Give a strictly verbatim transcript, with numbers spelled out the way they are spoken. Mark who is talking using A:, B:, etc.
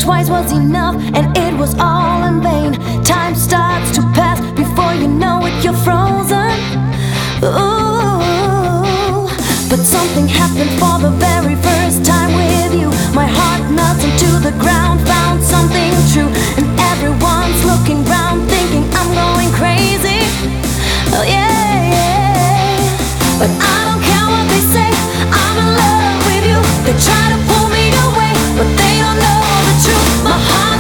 A: twice was enough, and it was all in vain. Time starts to pass, before you know it, you're frozen. Ooh, but something happened for the very first time with you. My heart melted into the ground, found something true, and everyone's looking round, thinking I'm going crazy. Oh yeah, yeah. But I don't care what they say, I'm in love with you. They try to pull me away, but they don't know the truth. My heart